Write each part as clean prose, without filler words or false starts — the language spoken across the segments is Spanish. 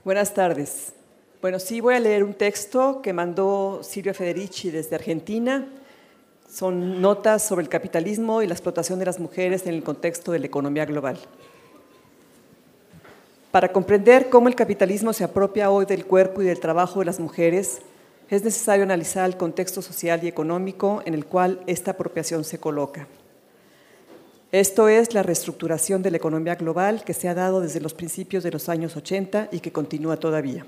Buenas tardes. Bueno, sí voy a leer un texto que mandó Silvia Federici desde Argentina. Son notas sobre el capitalismo y la explotación de las mujeres en el contexto de la economía global. Para comprender cómo el capitalismo se apropia hoy del cuerpo y del trabajo de las mujeres, es necesario analizar el contexto social y económico en el cual esta apropiación se coloca. Esto es la reestructuración de la economía global que se ha dado desde los principios de los años 80 y que continúa todavía.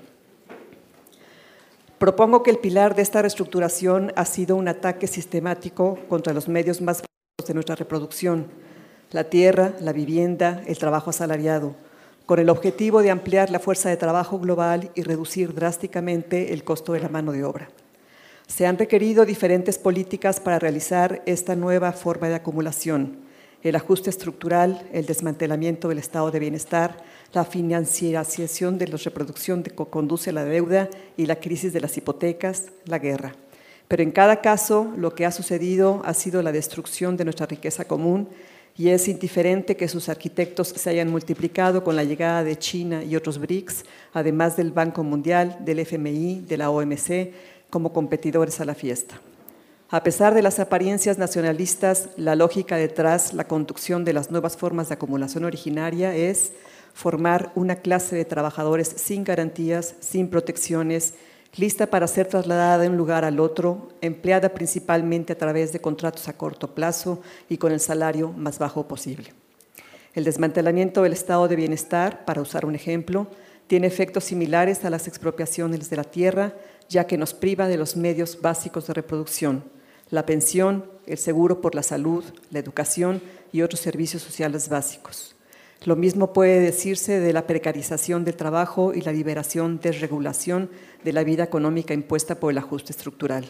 Propongo que el pilar de esta reestructuración ha sido un ataque sistemático contra los medios más básicos de nuestra reproducción, la tierra, la vivienda, el trabajo asalariado, con el objetivo de ampliar la fuerza de trabajo global y reducir drásticamente el costo de la mano de obra. Se han requerido diferentes políticas para realizar esta nueva forma de acumulación: el ajuste estructural, el desmantelamiento del estado de bienestar, la financiación de la reproducción que conduce a la deuda y la crisis de las hipotecas, la guerra. Pero en cada caso, lo que ha sucedido ha sido la destrucción de nuestra riqueza común y es indiferente que sus arquitectos se hayan multiplicado con la llegada de China y otros BRICS, además del Banco Mundial, del FMI, de la OMC, como competidores a la fiesta. A pesar de las apariencias nacionalistas, la lógica detrás la conducción de las nuevas formas de acumulación originaria es formar una clase de trabajadores sin garantías, sin protecciones, lista para ser trasladada de un lugar al otro, empleada principalmente a través de contratos a corto plazo y con el salario más bajo posible. El desmantelamiento del estado de bienestar, para usar un ejemplo, tiene efectos similares a las expropiaciones de la tierra, ya que nos priva de los medios básicos de reproducción: la pensión, el seguro por la salud, la educación y otros servicios sociales básicos. Lo mismo puede decirse de la precarización del trabajo y la liberación, desregulación de la vida económica impuesta por el ajuste estructural.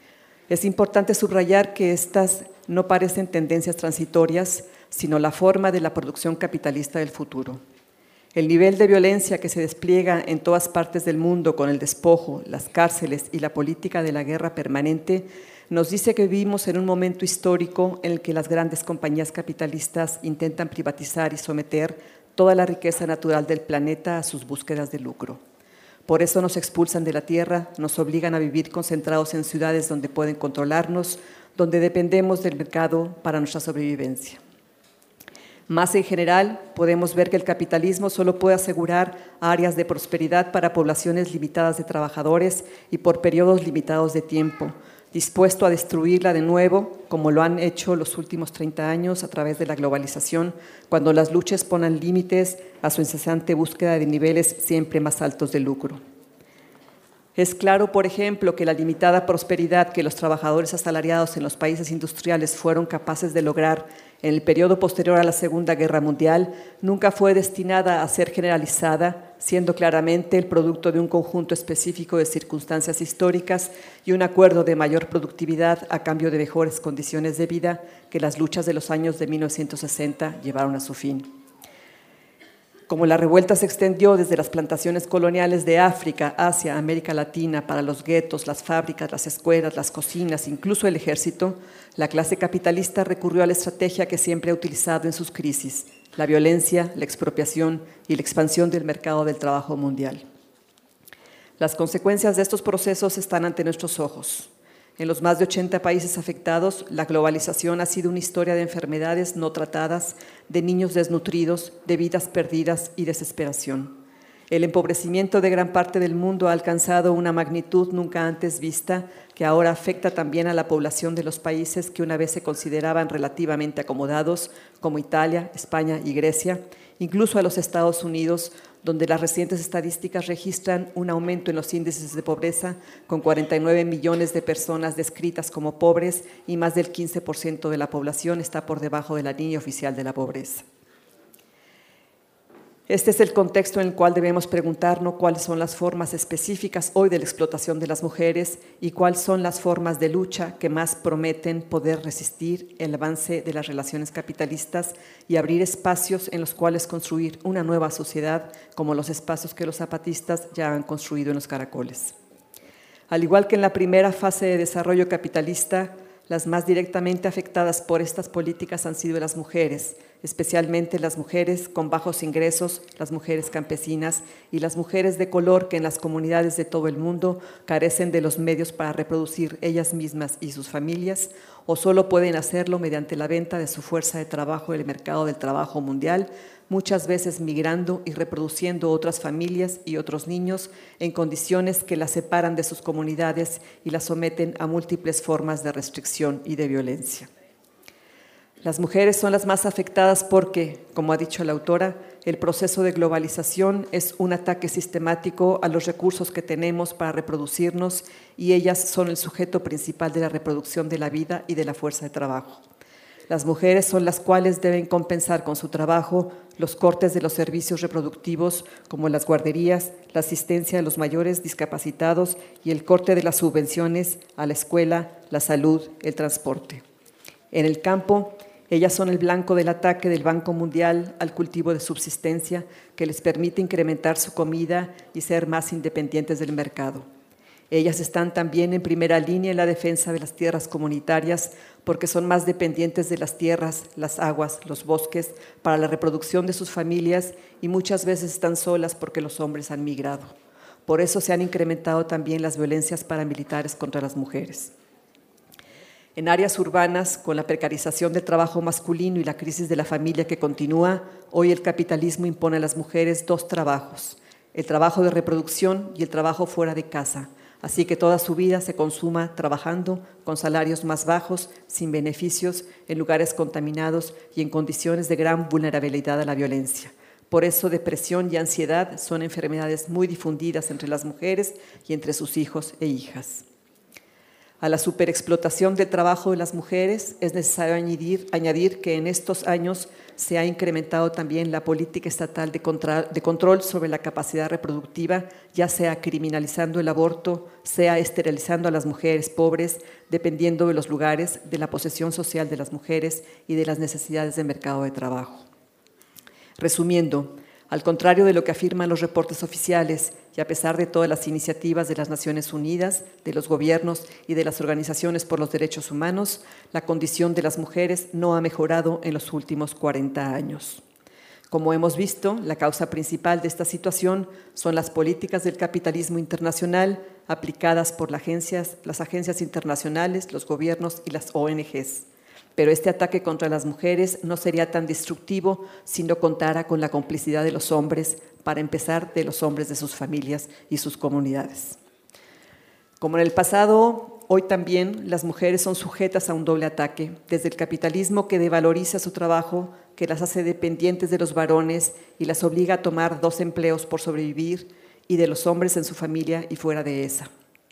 Es importante subrayar que estas no parecen tendencias transitorias, sino la forma de la producción capitalista del futuro. El nivel de violencia que se despliega en todas partes del mundo con el despojo, las cárceles y la política de la guerra permanente nos dice que vivimos en un momento histórico en el que las grandes compañías capitalistas intentan privatizar y someter toda la riqueza natural del planeta a sus búsquedas de lucro. Por eso nos expulsan de la tierra, nos obligan a vivir concentrados en ciudades donde pueden controlarnos, donde dependemos del mercado para nuestra sobrevivencia. Más en general, podemos ver que el capitalismo solo puede asegurar áreas de prosperidad para poblaciones limitadas de trabajadores y por periodos limitados de tiempo, dispuesto a destruirla de nuevo, como lo han hecho los últimos 30 años a través de la globalización, cuando las luchas ponen límites a su incesante búsqueda de niveles siempre más altos de lucro. Es claro, por ejemplo, que la limitada prosperidad que los trabajadores asalariados en los países industriales fueron capaces de lograr en el periodo posterior a la Segunda Guerra Mundial nunca fue destinada a ser generalizada, siendo claramente el producto de un conjunto específico de circunstancias históricas y un acuerdo de mayor productividad a cambio de mejores condiciones de vida que las luchas de los años de 1960 llevaron a su fin. Como la revuelta se extendió desde las plantaciones coloniales de África, Asia, América Latina, para los guetos, las fábricas, las escuelas, las cocinas, incluso el ejército, la clase capitalista recurrió a la estrategia que siempre ha utilizado en sus crisis: la violencia, la expropiación y la expansión del mercado del trabajo mundial. Las consecuencias de estos procesos están ante nuestros ojos. En los más de 80 países afectados, la globalización ha sido una historia de enfermedades no tratadas, de niños desnutridos, de vidas perdidas y desesperación. El empobrecimiento de gran parte del mundo ha alcanzado una magnitud nunca antes vista, que ahora afecta también a la población de los países que una vez se consideraban relativamente acomodados, como Italia, España y Grecia, incluso a los Estados Unidos, donde las recientes estadísticas registran un aumento en los índices de pobreza, con 49 millones de personas descritas como pobres y más del 15% de la población está por debajo de la línea oficial de la pobreza. Este es el contexto en el cual debemos preguntarnos cuáles son las formas específicas hoy de la explotación de las mujeres y cuáles son las formas de lucha que más prometen poder resistir el avance de las relaciones capitalistas y abrir espacios en los cuales construir una nueva sociedad, como los espacios que los zapatistas ya han construido en los caracoles. Al igual que en la primera fase de desarrollo capitalista, las más directamente afectadas por estas políticas han sido las mujeres, especialmente las mujeres con bajos ingresos, las mujeres campesinas y las mujeres de color que en las comunidades de todo el mundo carecen de los medios para reproducir ellas mismas y sus familias, o solo pueden hacerlo mediante la venta de su fuerza de trabajo en el mercado del trabajo mundial, muchas veces migrando y reproduciendo otras familias y otros niños en condiciones que las separan de sus comunidades y las someten a múltiples formas de restricción y de violencia. Las mujeres son las más afectadas porque, como ha dicho la autora, el proceso de globalización es un ataque sistemático a los recursos que tenemos para reproducirnos y ellas son el sujeto principal de la reproducción de la vida y de la fuerza de trabajo. Las mujeres son las cuales deben compensar con su trabajo los cortes de los servicios reproductivos como las guarderías, la asistencia a los mayores discapacitados y el corte de las subvenciones a la escuela, la salud, el transporte. En el campo, ellas son el blanco del ataque del Banco Mundial al cultivo de subsistencia que les permite incrementar su comida y ser más independientes del mercado. Ellas están también en primera línea en la defensa de las tierras comunitarias porque son más dependientes de las tierras, las aguas, los bosques para la reproducción de sus familias y muchas veces están solas porque los hombres han migrado. Por eso se han incrementado también las violencias paramilitares contra las mujeres. En áreas urbanas, con la precarización del trabajo masculino y la crisis de la familia que continúa, hoy el capitalismo impone a las mujeres dos trabajos, el trabajo de reproducción y el trabajo fuera de casa, así que toda su vida se consuma trabajando con salarios más bajos, sin beneficios, en lugares contaminados y en condiciones de gran vulnerabilidad a la violencia. Por eso depresión y ansiedad son enfermedades muy difundidas entre las mujeres y entre sus hijos e hijas. A la superexplotación del trabajo de las mujeres es necesario añadir que en estos años se ha incrementado también la política estatal de control sobre la capacidad reproductiva, ya sea criminalizando el aborto, sea esterilizando a las mujeres pobres, dependiendo de los lugares, de la posesión social de las mujeres y de las necesidades del mercado de trabajo. Resumiendo, al contrario de lo que afirman los reportes oficiales y a pesar de todas las iniciativas de las Naciones Unidas, de los gobiernos y de las organizaciones por los derechos humanos, la condición de las mujeres no ha mejorado en los últimos 40 años. Como hemos visto, la causa principal de esta situación son las políticas del capitalismo internacional aplicadas por las agencias internacionales, los gobiernos y las ONGs. Pero este ataque contra las mujeres no sería tan destructivo si no contara con la complicidad de los hombres, para empezar de los hombres de sus familias y sus comunidades. Como en el pasado, hoy también las mujeres son sujetas a un doble ataque, desde el capitalismo que devaloriza su trabajo, que las hace dependientes de los varones y las obliga a tomar 2 empleos por sobrevivir, y de los hombres en su familia y fuera de esa.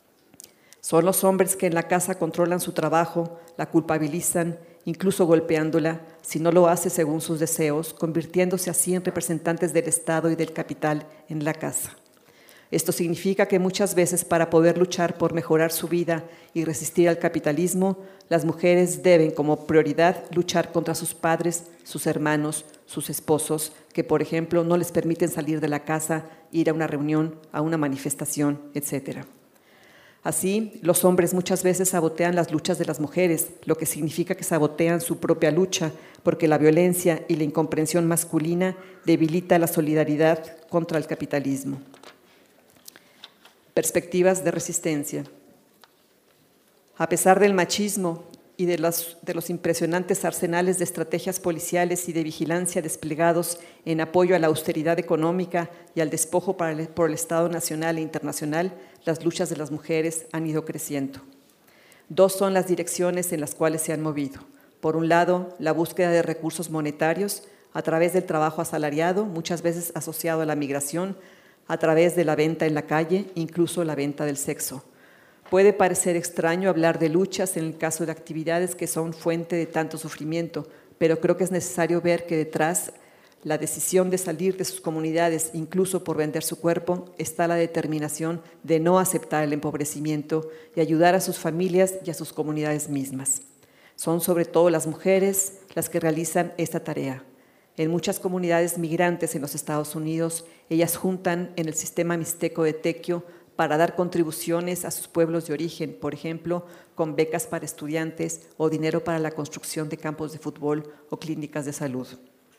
Son los hombres que en la casa controlan su trabajo, la culpabilizan, incluso golpeándola, si no lo hace según sus deseos, convirtiéndose así en representantes del Estado y del capital en la casa. Esto significa que muchas veces para poder luchar por mejorar su vida y resistir al capitalismo, las mujeres deben como prioridad luchar contra sus padres, sus hermanos, sus esposos, que por ejemplo no les permiten salir de la casa, ir a una reunión, a una manifestación, etc. Así, los hombres muchas veces sabotean las luchas de las mujeres, lo que significa que sabotean su propia lucha, porque la violencia y la incomprensión masculina debilita la solidaridad contra el capitalismo. Perspectivas de resistencia. A pesar del machismo y de los impresionantes arsenales de estrategias policiales y de vigilancia desplegados en apoyo a la austeridad económica y al despojo por el Estado nacional e internacional, las luchas de las mujeres han ido creciendo. 2 son las direcciones en las cuales se han movido. Por un lado, la búsqueda de recursos monetarios a través del trabajo asalariado, muchas veces asociado a la migración, a través de la venta en la calle, incluso la venta del sexo. Puede parecer extraño hablar de luchas en el caso de actividades que son fuente de tanto sufrimiento, pero creo que es necesario ver que detrás la decisión de salir de sus comunidades, incluso por vender su cuerpo, está la determinación de no aceptar el empobrecimiento y ayudar a sus familias y a sus comunidades mismas. Son sobre todo las mujeres las que realizan esta tarea. En muchas comunidades migrantes en los Estados Unidos, ellas juntan en el sistema mixteco de Tequio para dar contribuciones a sus pueblos de origen, por ejemplo, con becas para estudiantes o dinero para la construcción de campos de fútbol o clínicas de salud.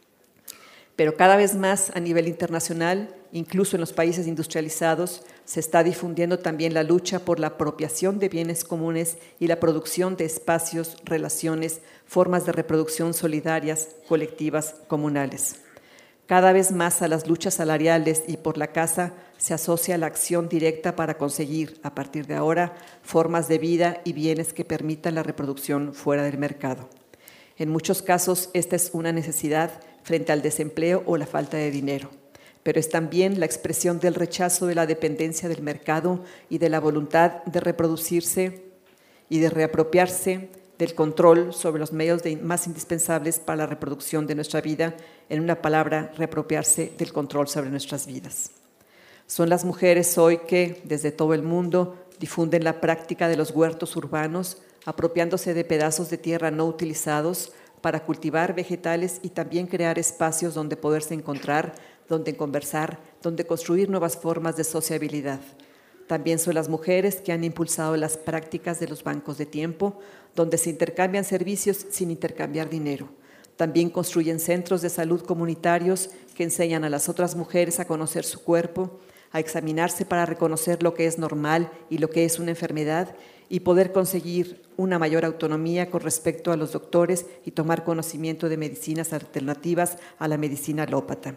Pero cada vez más a nivel internacional, incluso en los países industrializados, se está difundiendo también la lucha por la apropiación de bienes comunes y la producción de espacios, relaciones, formas de reproducción solidarias, colectivas, comunales. Cada vez más a las luchas salariales y por la casa se asocia la acción directa para conseguir, a partir de ahora, formas de vida y bienes que permitan la reproducción fuera del mercado. En muchos casos, esta es una necesidad frente al desempleo o la falta de dinero, pero es también la expresión del rechazo de la dependencia del mercado y de la voluntad de reproducirse y de reapropiarse del control sobre los medios más indispensables para la reproducción de nuestra vida, en una palabra, reapropiarse del control sobre nuestras vidas. Son las mujeres hoy que, desde todo el mundo, difunden la práctica de los huertos urbanos, apropiándose de pedazos de tierra no utilizados para cultivar vegetales y también crear espacios donde poderse encontrar, donde conversar, donde construir nuevas formas de sociabilidad. También son las mujeres que han impulsado las prácticas de los bancos de tiempo, donde se intercambian servicios sin intercambiar dinero. También construyen centros de salud comunitarios que enseñan a las otras mujeres a conocer su cuerpo, a examinarse para reconocer lo que es normal y lo que es una enfermedad y poder conseguir una mayor autonomía con respecto a los doctores y tomar conocimiento de medicinas alternativas a la medicina alópata.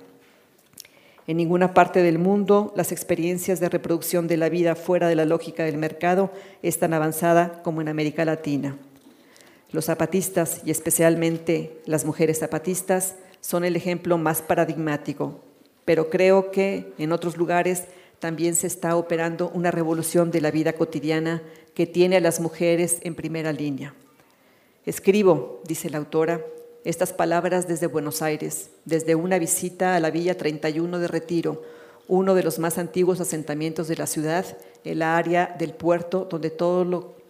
En ninguna parte del mundo las experiencias de reproducción de la vida fuera de la lógica del mercado es tan avanzada como en América Latina. Los zapatistas, y especialmente las mujeres zapatistas, son el ejemplo más paradigmático, pero creo que en otros lugares también se está operando una revolución de la vida cotidiana que tiene a las mujeres en primera línea. Escribo, dice la autora, estas palabras desde Buenos Aires, desde una visita a la Villa 31 de Retiro, uno de los más antiguos asentamientos de la ciudad, el área del puerto donde todos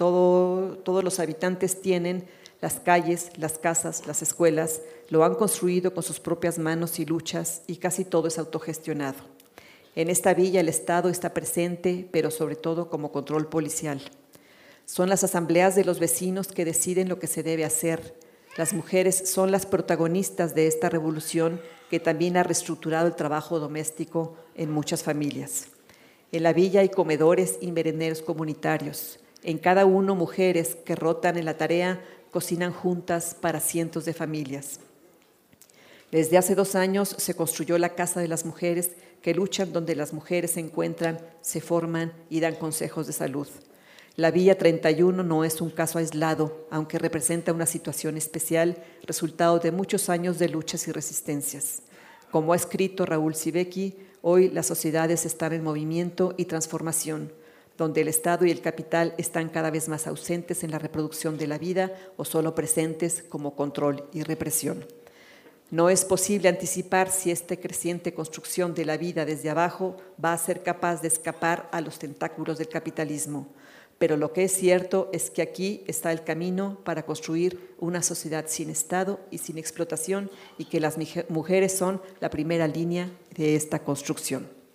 los habitantes tienen las calles, las casas, las escuelas, lo han construido con sus propias manos y luchas y casi todo es autogestionado. En esta villa el Estado está presente, pero sobre todo como control policial. Son las asambleas de los vecinos que deciden lo que se debe hacer. Las mujeres son las protagonistas de esta revolución que también ha reestructurado el trabajo doméstico en muchas familias. En la villa hay comedores y merenderos comunitarios. En cada uno, mujeres que rotan en la tarea cocinan juntas para cientos de familias. Desde hace 2 años se construyó la Casa de las Mujeres, que luchan donde las mujeres se encuentran, se forman y dan consejos de salud. La Villa 31 no es un caso aislado, aunque representa una situación especial, resultado de muchos años de luchas y resistencias. Como ha escrito Raúl Sibeki, hoy las sociedades están en movimiento y transformación, donde el Estado y el capital están cada vez más ausentes en la reproducción de la vida o solo presentes como control y represión. No es posible anticipar si esta creciente construcción de la vida desde abajo va a ser capaz de escapar a los tentáculos del capitalismo. Pero lo que es cierto es que aquí está el camino para construir una sociedad sin Estado y sin explotación y que las mujeres son la primera línea de esta construcción.